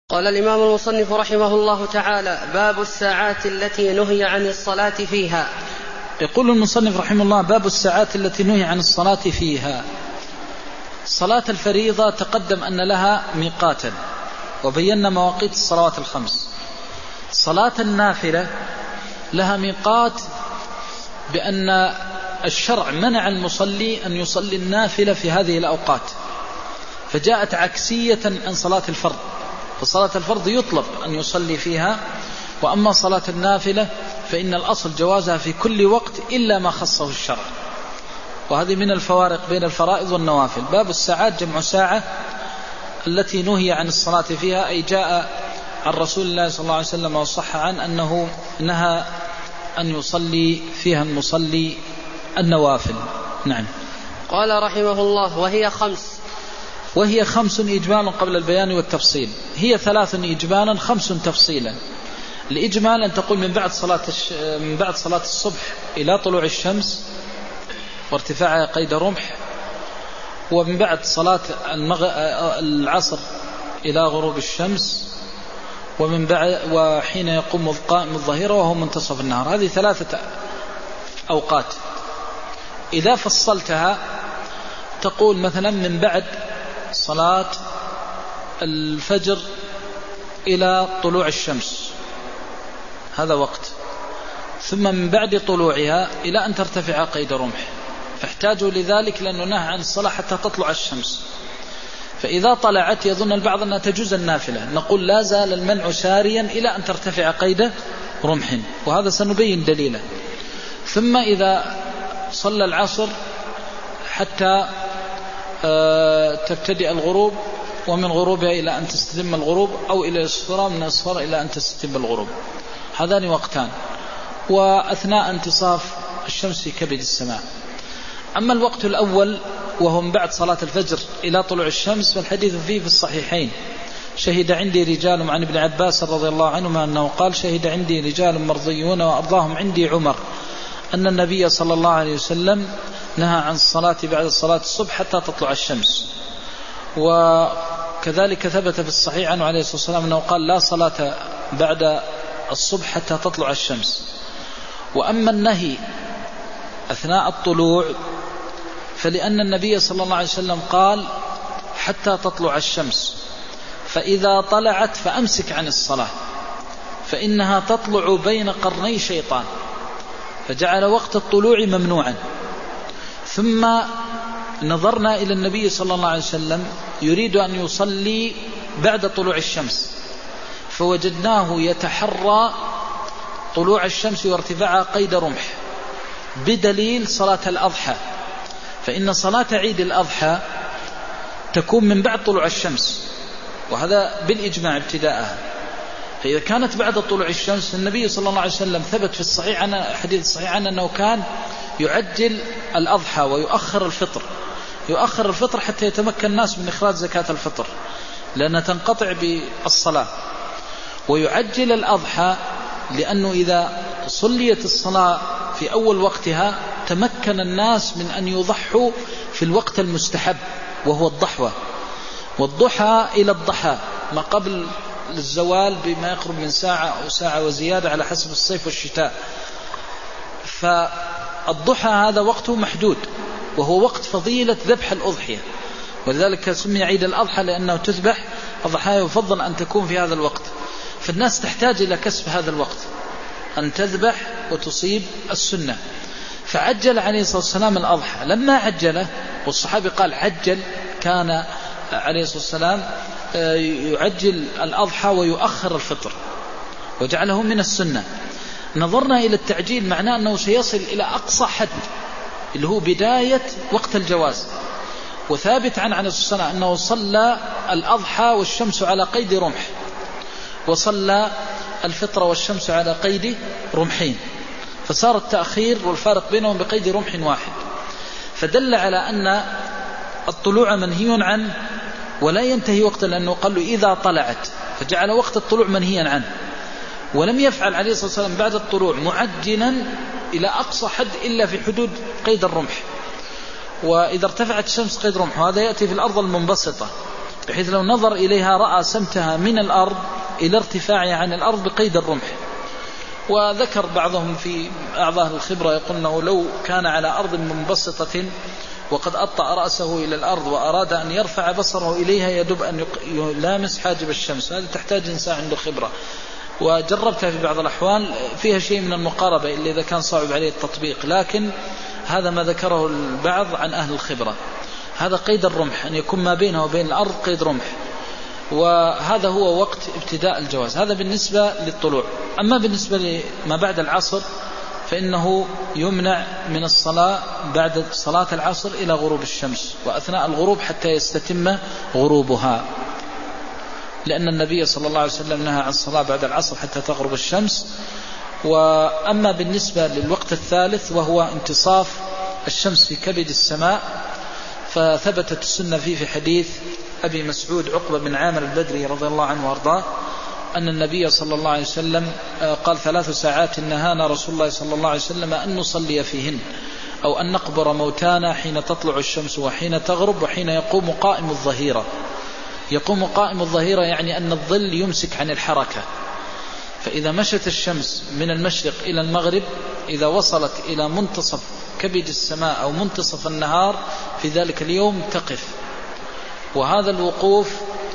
قال الإمام المصنف رحمه الله تعالى: باب الساعات التي نهي عن الصلاة فيها. يقول المصنف رحمه الله: باب الساعات التي نهي عن الصلاة فيها. صلاة الفريضة تقدم أن لها ميقاتا وبينا مواقيت الصلوات الخمس. صلاة النافلة لها ميقات بأن الشرع منع المصلي أن يصلي النافلة في هذه الأوقات، فجاءت عكسية عن صلاة الفرض، فصلاة الفرض يطلب أن يصلي فيها، وأما صلاة النافلة فإن الأصل جوازها في كل وقت إلا ما خصه الشرع. وهذه من الفوارق بين الفرائض والنوافل. باب الساعات جمع ساعة التي نهي عن الصلاة فيها، أي جاء عن رسول الله صلى الله عليه وسلم وصح عنه أنه نهى أن يصلي فيها المصلي النوافل. نعم. قال رحمه الله: وهي خمس إجمالا قبل البيان والتفصيل. هي 3 إجمالا 5 تفصيلا. الإجمال أن تقول من بعد صلاة الصبح إلى طلوع الشمس وارتفاعها قيد رمح، ومن بعد صلاة العصر إلى غروب الشمس، ومن بعد وحين يقوم قائم الظهيرة وهو منتصف النهار. هذه 3 أوقات. إذا فصلتها تقول مثلا من بعد صلاة الفجر إلى طلوع الشمس، هذا وقت، ثم من بعد طلوعها إلى أن ترتفع قيد رمح، فاحتاجوا لذلك لأنه نهى عن الصلاة حتى تطلع الشمس. فإذا طلعت يظن البعض أنها تجوز النافلة، نقول لا زال المنع ساريا إلى أن ترتفع قيد رمح، وهذا سنبين دليله. ثم إذا صلى العصر حتى تبتدئ الغروب، ومن غروبها إلى أن تستتم الغروب، أو إلى الإصفار، من الإصفار إلى أن تستتم الغروب، هذان وقتان، وأثناء انتصاف الشمس في كبد السماء. أما الوقت الأول وهو من بعد صلاة الفجر إلى طلوع الشمس فالحديث فيه في الصحيحين: شهد عندي رجال، عن ابن عباس رضي الله عنهما أنه قال: شهد عندي رجال مرضيون وأرضاهم عندي عمر أن النبي صلى الله عليه وسلم نهى عن الصلاة بعد صلاة الصبح حتى تطلع الشمس. وكذلك ثبت في الصحيح عنه عليه الصلاة والسلام أنه قال: لا صلاة بعد الصبح حتى تطلع الشمس. وأما النهي أثناء الطلوع فلأن النبي صلى الله عليه وسلم قال: حتى تطلع الشمس، فإذا طلعت فأمسك عن الصلاة فإنها تطلع بين قرني شيطان، فجعل وقت الطلوع ممنوعا. ثم نظرنا إلى النبي صلى الله عليه وسلم يريد أن يصلي بعد طلوع الشمس، فوجدناه يتحرى طلوع الشمس وارتفاعها قيد رمح، بدليل صلاة الأضحى، فإن صلاة عيد الأضحى تكون من بعد طلوع الشمس، وهذا بالإجماع ابتداءها. فإذا كانت بعد طلوع الشمس، النبي صلى الله عليه وسلم ثبت في الصحيح عن حديث الصحيح أنه كان يعجل الأضحى ويؤخر الفطر، يؤخر الفطر حتى يتمكن الناس من إخراج زكاة الفطر لأنها تنقطع بالصلاة، ويعجل الأضحى لأنه إذا صليت الصلاة في أول وقتها تمكن الناس من أن يضحوا في الوقت المستحب وهو الضحوة، والضحى إلى الضحى ما قبل الزوال بما يقرب من ساعة أو ساعة وزيادة على حسب الصيف والشتاء. فالضحى هذا وقته محدود، وهو وقت فضيلة ذبح الأضحية، ولذلك سمي عيد الأضحى لأنه تذبح الضحايا، يفضل أن تكون في هذا الوقت، فالناس تحتاج إلى كسب هذا الوقت أن تذبح وتصيب السنة. فعجل عليه الصلاة والسلام الأضحى. لما عجله، والصحابي قال عجل، كان عليه الصلاة والسلام يعجل الأضحى ويؤخر الفطر وجعله من السنة. نظرنا إلى التعجيل، معناه أنه سيصل إلى أقصى حد اللي هو بداية وقت الجواز. وثابت عن عليه الصلاة والسلام أنه صلى الأضحى والشمس على قيد رمح، وصلى الفطر والشمس على قيد رمحين، فصار التأخير والفارق بينهم بقيد رمح واحد، فدل على أن الطلوع منهي عنه ولا ينتهي وقتا، لأنه قال له إذا طلعت، فجعل وقت الطلوع منهيا عنه. ولم يفعل عليه الصلاة والسلام بعد الطلوع معجلا إلى أقصى حد إلا في حدود قيد الرمح، وإذا ارتفعت الشمس قيد رمح، وهذا يأتي في الأرض المنبسطة بحيث لو نظر إليها رأى سمتها من الأرض إلى ارتفاعها عن الأرض بقيد الرمح. وذكر بعضهم في أعضاء الخبرة يقول أنه لو كان على أرض منبسطة وقد أطأ رأسه إلى الأرض وأراد أن يرفع بصره إليها يدب أن يلامس حاجب الشمس، هذا تحتاج إنسان عنده خبرة، وجربتها في بعض الأحوال فيها شيء من المقاربة إلا إذا كان صعب عليه التطبيق، لكن هذا ما ذكره البعض عن أهل الخبرة. هذا قيد الرمح، أن يكون ما بينه وبين الأرض قيد رمح، وهذا هو وقت ابتداء الجواز. هذا بالنسبة للطلوع. أما بالنسبة لما بعد العصر فإنه يمنع من الصلاة بعد صلاة العصر إلى غروب الشمس وأثناء الغروب حتى يستتم غروبها، لأن النبي صلى الله عليه وسلم نهى عن الصلاة بعد العصر حتى تغرب الشمس. وأما بالنسبة للوقت الثالث وهو انتصاف الشمس في كبد السماء، فثبتت السنة فيه في حديث أبي مسعود عقبة بن عامر البدري رضي الله عنه وارضاه أن النبي صلى الله عليه وسلم قال 3 ساعات نهانا رسول الله صلى الله عليه وسلم أن نصلي فيهن، أو أن نقبر موتانا حين تطلع الشمس وحين تغرب وحين يقوم قائم الظهيرة. يقوم قائم الظهيرة يعني أن الظل يمسك عن الحركة، فإذا مشت الشمس من المشرق إلى المغرب إذا وصلت إلى منتصف كبد السماء أو منتصف النهار في ذلك اليوم تقف، وهذا الوقوف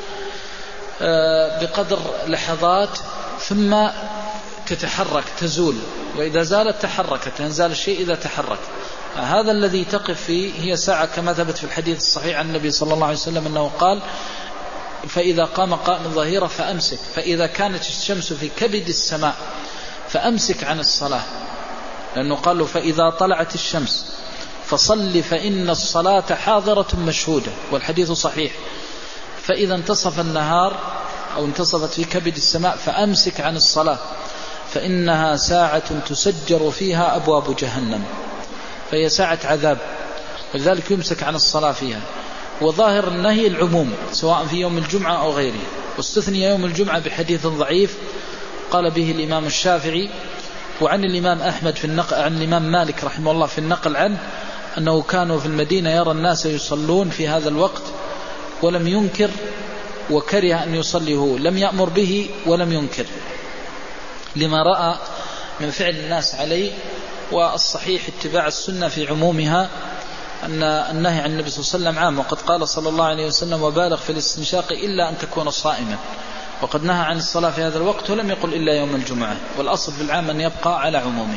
بقدر لحظات ثم تتحرك تزول، وإذا زالت تحركت، ينزال الشيء إذا تحرك. هذا الذي تقف فيه هي ساعة كما ثبت في الحديث الصحيح عن النبي صلى الله عليه وسلم أنه قال فإذا قام قائم الظهيرة فأمسك، فإذا كانت الشمس في كبد السماء فأمسك عن الصلاة، لأنه قال له فإذا طلعت الشمس فصل فإن الصلاة حاضرة مشهودة، والحديث صحيح. فإذا انتصف النهار أو انتصفت في كبد السماء فأمسك عن الصلاة فإنها ساعة تسجر فيها أبواب جهنم، فهي ساعة عذاب، ولذلك يمسك عن الصلاة فيها. وظاهر النهي العموم سواء في يوم الجمعة أو غيره، واستثني يوم الجمعة بحديث ضعيف قال به الإمام الشافعي، وعن الإمام أحمد في النقل عن الإمام مالك رحمه الله في النقل عنه أنه كانوا في المدينة يرى الناس يصلون في هذا الوقت ولم ينكر وكره أن يصلي هو، لم يأمر به ولم ينكر لما رأى من فعل الناس عليه. والصحيح اتباع السنة في عمومها، أن النهي عن النبي صلى الله عليه وسلم عام، وقد قال صلى الله عليه وسلم وبالغ في الاستنشاق إلا أن تكون صائما، وقد نهى عن الصلاة في هذا الوقت ولم يقل إلا يوم الجمعة، والأصل في العام أن يبقى على عمومه.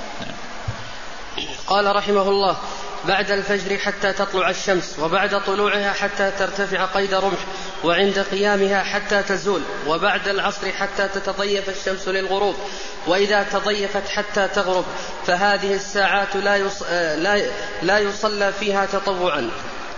قال رحمه الله بعد الفجر حتى تطلع الشمس، وبعد طلوعها حتى ترتفع قيد رمح، وعند قيامها حتى تزول، وبعد العصر حتى تتضيف الشمس للغروب، وإذا تضيفت حتى تغرب، فهذه الساعات لا يصلى فيها تطوعا.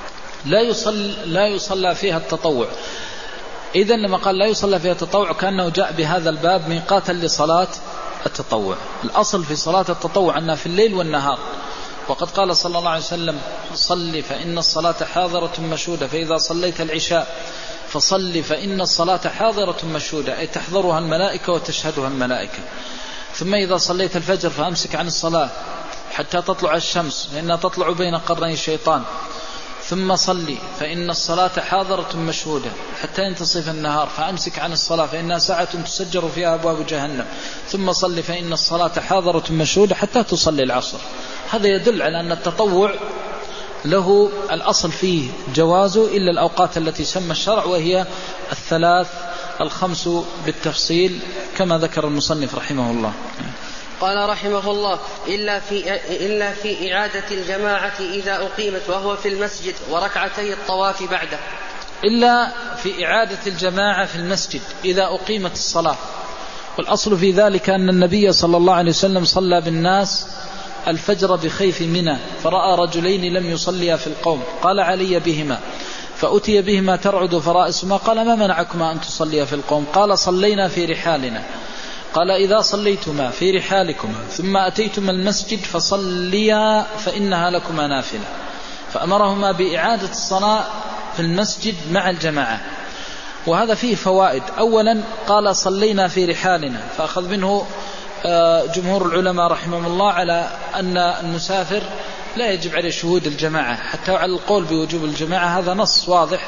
لا يصلى فيها التطوع. إذن لما قال لا يصلى فيها التطوع كأنه جاء بهذا الباب ميقاتا لصلاة التطوع. الأصل في صلاة التطوع أنها في الليل والنهار، وقد قال صلى الله عليه وسلم صل فإن الصلاة حاضرة مشهودة، فإذا صليت العشاء فصل فإن الصلاة حاضرة مشهودة، أي تحضرها الملائكة وتشهدها الملائكة. ثم إذا صليت الفجر فأمسك عن الصلاة حتى تطلع الشمس لأنها تطلع بين قرني الشيطان، ثم صلي فإن الصلاة حاضرة مشهودة حتى ينتصف النهار، فأمسك عن الصلاة فإنها ساعة تسجر فيها أبواب جهنم، ثم صلي فإن الصلاة حاضرة مشهودة حتى تصلي العصر. هذا يدل على أن التطوع له الأصل فيه جوازه إلا الأوقات التي سمى الشرع، وهي 3 الخمس بالتفصيل كما ذكر المصنف رحمه الله. قال رحمه الله إلا في إعادة الجماعة إذا أقيمت وهو في المسجد، وركعتي الطواف بعده. إلا في إعادة الجماعة في المسجد إذا أقيمت الصلاة، والأصل في ذلك أن النبي صلى الله عليه وسلم صلى بالناس الفجر بخيف منى، فرأى رجلين لم يصليا في القوم، قال علي بهما، فأتي بهما ترعد فرائسهما، قال ما منعكما أن تصليا في القوم؟ قال صلينا في رحالنا. قال إذا صليتما في رحالكما ثم أتيتما المسجد فصليا فإنها لكما نافلة. فأمرهما بإعادة الصلاة في المسجد مع الجماعة، وهذا فيه فوائد. أولا قال صلينا في رحالنا، فأخذ منه جمهور العلماء رحمهم الله على أن المسافر لا يجب عليه شهود الجماعة، حتى على القول بوجوب الجماعة هذا نص واضح،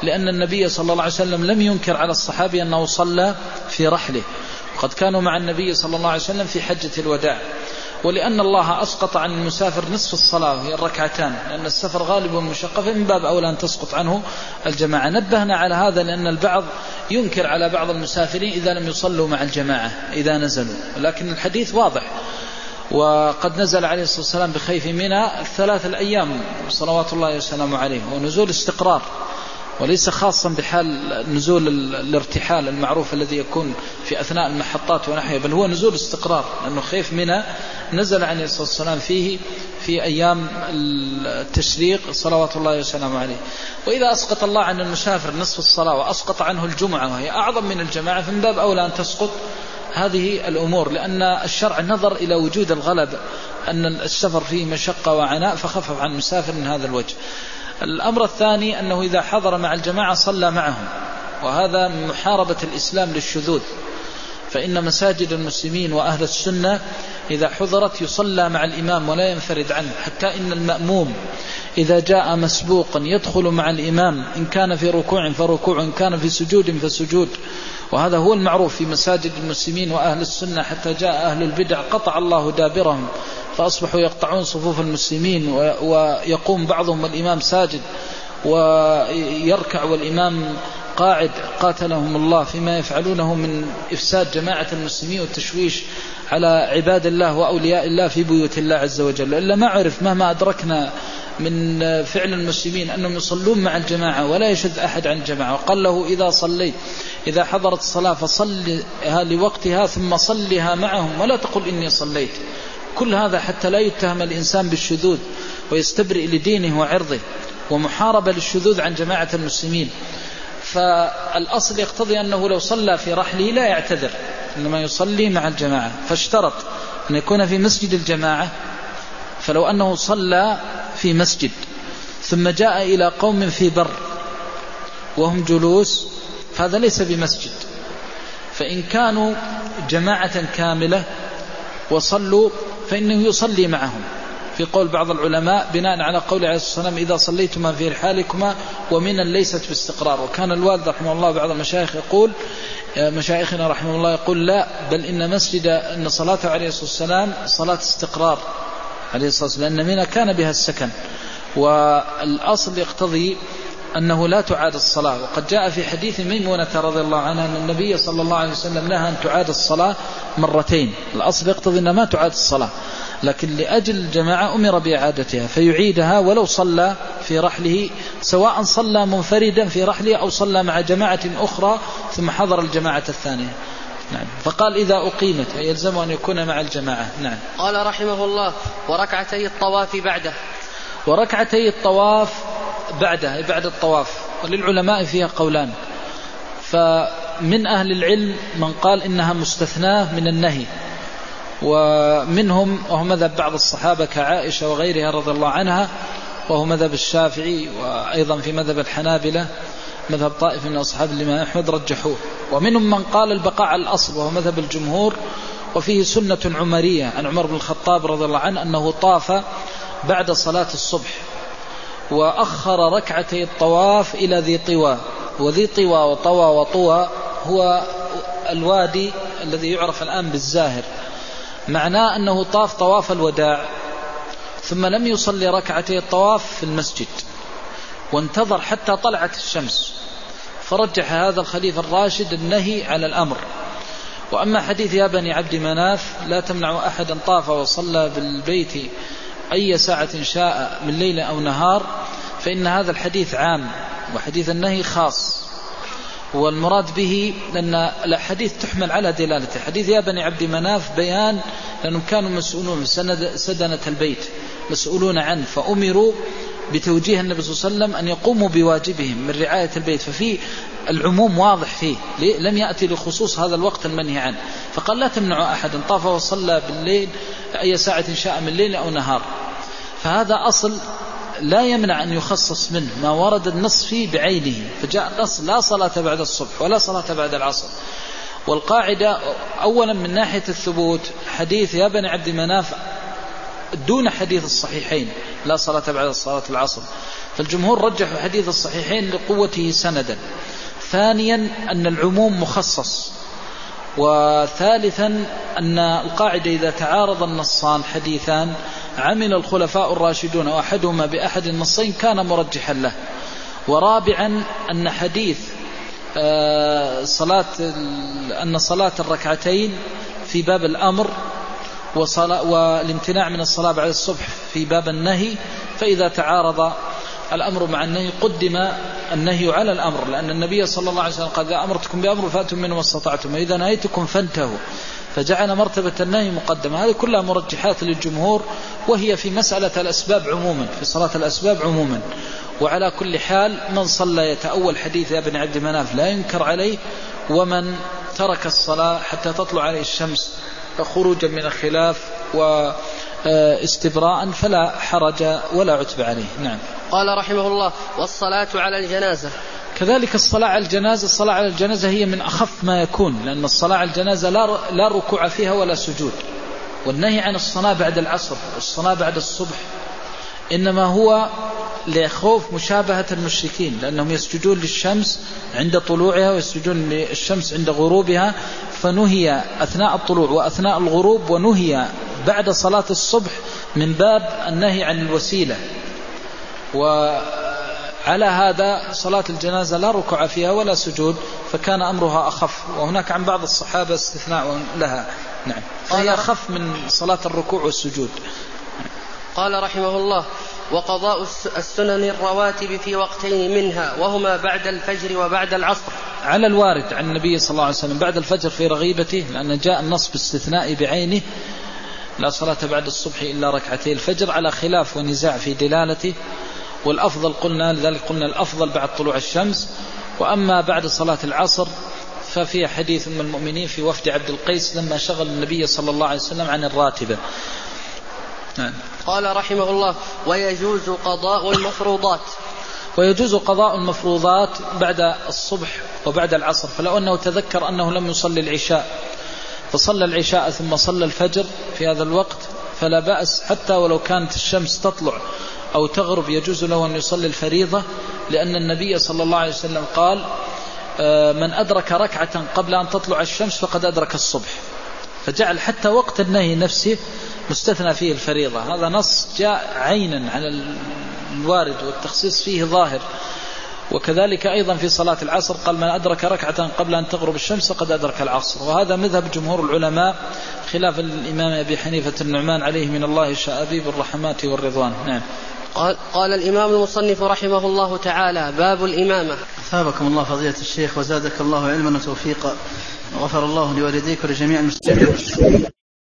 لأن النبي صلى الله عليه وسلم لم ينكر على الصحابي أنه صلى في رحله، وقد كانوا مع النبي صلى الله عليه وسلم في حجة الوداع. ولأن الله أسقط عن المسافر نصف الصلاة وهي الركعتان، لأن السفر غالب مشقة، فمن باب أولى أن تسقط عنه الجماعة. نبهنا على هذا لأن البعض ينكر على بعض المسافرين إذا لم يصلوا مع الجماعة إذا نزلوا، لكن الحديث واضح. وقد نزل عليه الصلاة والسلام بخيف منى 3 الأيام صلوات الله وسلامه عليه، ونزول استقرار وليس خاصا بحال نزول الارتحال المعروف الذي يكون في أثناء المحطات ونحوه، بل هو نزول استقرار، لأنه خيف منى نزل عليه الصلاة والسلام فيه في أيام التشريق صلوات الله وسلامه عليه. وإذا أسقط الله عن المسافر نصف الصلاة وأسقط عنه الجمعة وهي أعظم من الجماعة، فمن باب أولى أن تسقط هذه الأمور، لأن الشرع نظر إلى وجود الغلب، أن السفر فيه مشقة وعناء، فخفف عن المسافر من هذا الوجه. الأمر الثاني أنه إذا حضر مع الجماعة صلى معهم، وهذا محاربة الإسلام للشذوذ، فإن مساجد المسلمين وأهل السنة إذا حضرت يصلى مع الإمام ولا ينفرد عنه، حتى إن المأموم إذا جاء مسبوقا يدخل مع الإمام، إن كان في ركوع فركوع، إن كان في سجود فسجود. وهذا هو المعروف في مساجد المسلمين وأهل السنة، حتى جاء أهل البدع قطع الله دابرهم فأصبحوا يقطعون صفوف المسلمين، ويقوم بعضهم والإمام ساجد ويركع والإمام قاعد، قاتلهم الله فيما يفعلونه من إفساد جماعة المسلمين والتشويش على عباد الله وأولياء الله في بيوت الله عز وجل. إلا ما عرف مهما أدركنا من فعل المسلمين أنهم يصلون مع الجماعة ولا يشذ أحد عن الجماعة، وقال له إذا صليت إذا حضرت الصلاة فصلها لوقتها ثم صلها معهم ولا تقل إني صليت. كل هذا حتى لا يتهم الإنسان بالشذوذ ويستبرئ لدينه وعرضه، ومحاربة للشذوذ عن جماعة المسلمين. فالأصل يقتضي أنه لو صلى في رحله لا يعتذر، إنما يصلي مع الجماعة، فاشترط أن يكون في مسجد الجماعة. فلو أنه صلى في مسجد ثم جاء إلى قوم في بر وهم جلوس فهذا ليس بمسجد. فإن كانوا جماعة كاملة وصلوا فإنه يصلي معهم، في قول بعض العلماء بناء على قول عليه الصلاة والسلام إذا صليتما في رحالكما ومنا ليست باستقرار. وكان الوالد رحمه الله بعض المشايخ يقول، مشايخنا رحمه الله يقول لا، بل إن صلاته عليه الصلاة والسلام صلاة استقرار عليه الصلاة والسلام، لأن منا كان بها السكن. والأصل يقتضي أنه لا تعاد الصلاة. وقد جاء في حديث ميمونة رضي الله عنها أن النبي صلى الله عليه وسلم نهى أن تعاد الصلاة مرتين. الأصل يقتضي أن ما تعاد الصلاة، لكن لأجل الجماعة أمر بإعادتها فيعيدها ولو صلى في رحله، سواء صلى منفردا في رحله أو صلى مع جماعة أخرى ثم حضر الجماعة الثانية. نعم. فقال إذا أقيمت يلزم أن يكون مع الجماعة. نعم. قال رحمه الله وركعتي الطواف بعده. وركعتي الطواف بعده بعد الطواف، وللعلماء فيها قولان. فمن أهل العلم من قال إنها مستثناة من النهي، ومنهم وهو مذهب بعض الصحابة كعائشة وغيرها رضي الله عنها، وهو مذهب الشافعي، وأيضا في مذهب الحنابلة مذهب طائف من أصحاب الإمام أحمد رجحوه. ومنهم من قال البقاء على الأصل وهو مذهب الجمهور، وفيه سنة عمرية عن عمر بن الخطاب رضي الله عنه أنه طاف بعد صلاة الصبح وأخر ركعتي الطواف إلى ذي طوى. وذي طوى وطوى وطوى هو الوادي الذي يعرف الآن بالزاهر، معناه أنه طاف طواف الوداع ثم لم يصلي ركعتي الطواف في المسجد، وانتظر حتى طلعت الشمس، فرجح هذا الخليفة الراشد النهي على الأمر. وأما حديث يا بني عبد مناف لا تمنع أحدا طاف وصلى بالبيت أي ساعة شاء من ليل أو نهار، فإن هذا الحديث عام وحديث النهي خاص. والمراد به أن الحديث تحمل على دلالته. حديث يا بني عبد مناف بيان لأنهم كانوا مسؤولون سدنة البيت مسؤولون عنه، فأمروا بتوجيه النبي صلى الله عليه وسلم أن يقوموا بواجبهم من رعاية البيت، ففي العموم واضح فيه، لم يأتي لخصوص هذا الوقت المنهي عنه. فقال لا تمنع أحدا طاف وصلى بالليل أي ساعة شاء من ليل أو نهار. فهذا أصل لا يمنع أن يخصص منه ما ورد النص فيه بعينه، فجاء النص لا صلاة بعد الصبح ولا صلاة بعد العصر. والقاعدة أولا من ناحية الثبوت حديث يا بني عبد مناف دون حديث الصحيحين لا صلاة بعد صلاة العصر. فالجمهور رجحوا حديث الصحيحين لقوته سندا. ثانيا أن العموم مخصص. وثالثا أن القاعدة إذا تعارض النصان حديثان عمل الخلفاء الراشدون وأحدهما بأحد النصين كان مرجحا له. ورابعا أن حديث أن صلاة الركعتين في باب الأمر والامتناع من الصلاة بعد الصبح في باب النهي، فإذا تعارض الأمر مع النهي قدم النهي على الأمر، لأن النبي صلى الله عليه وسلم قال إذا أمرتكم بأمر فأتوا منه ما استطعتم وإذا نهيتكم فانتهوا، فجعل مرتبة النهي مقدمة. هذه كلها مرجحات للجمهور، وهي في مسألة الأسباب عموما، في صلاة الأسباب عموما. وعلى كل حال من صلى يتأول حديث ابن عبد مناف لا ينكر عليه، ومن ترك الصلاة حتى تطلع عليه الشمس خروجا من الخلاف واستبراء فلا حرج ولا عتب عليه. نعم. قال رحمه الله: والصلاة على الجنازة. كذلك الصلاة على الجنازة، الصلاة على الجنازة هي من أخف ما يكون، لأن الصلاة على الجنازة لا ركوع فيها ولا سجود. والنهي عن الصلاة بعد العصر والصلاة بعد الصبح إنما هو لخوف مشابهة المشركين، لأنهم يسجدون للشمس عند طلوعها ويسجدون للشمس عند غروبها، فنهي أثناء الطلوع وأثناء الغروب، ونهي بعد صلاة الصبح من باب النهي عن الوسيلة. وعلى هذا صلاة الجنازة لا ركوع فيها ولا سجود، فكان أمرها أخف. وهناك عن بعض الصحابة استثناء لها. نعم. فهي أخف من صلاة الركوع والسجود. قال رحمه الله: وقضاء السنن الرواتب في وقتين منها، وهما بعد الفجر وبعد العصر، على الوارد عن النبي صلى الله عليه وسلم بعد الفجر في رغيبته، لأن جاء النص باستثناء بعينه: لا صلاة بعد الصبح إلا ركعتي الفجر، على خلاف ونزاع في دلالته. والأفضل قلنا، لذلك قلنا الأفضل بعد طلوع الشمس. وأما بعد صلاة العصر ففي حديث من المؤمنين في وفد عبد القيس لما شغل النبي صلى الله عليه وسلم عن الراتبة. قال رحمه الله: ويجوز قضاء المفروضات. ويجوز قضاء المفروضات بعد الصبح وبعد العصر. فلو أنه تذكر أنه لم يصلي العشاء فصلى العشاء ثم صلى الفجر في هذا الوقت فلا بأس، حتى ولو كانت الشمس تطلع أو تغرب يجوز له أن يصلي الفريضة، لأن النبي صلى الله عليه وسلم قال: من أدرك ركعة قبل أن تطلع الشمس فقد أدرك الصبح. فجعل حتى وقت النهي نفسه مستثنى فيه الفريضة. هذا نص جاء عينا على الوارد، والتخصيص فيه ظاهر. وكذلك أيضا في صلاة العصر قال: من أدرك ركعة قبل أن تغرب الشمس قد أدرك العصر. وهذا مذهب جمهور العلماء، خلاف الإمام أبي حنيفة النعمان عليه من الله شآبيب الرحمات والرضوان. نعم. قال الإمام المصنف رحمه الله تعالى: باب الإمامة. أثابكم الله فضيلة الشيخ وزادك الله علما وتوفيقا، وغفر الله لوالديك ولجميع المسلمين.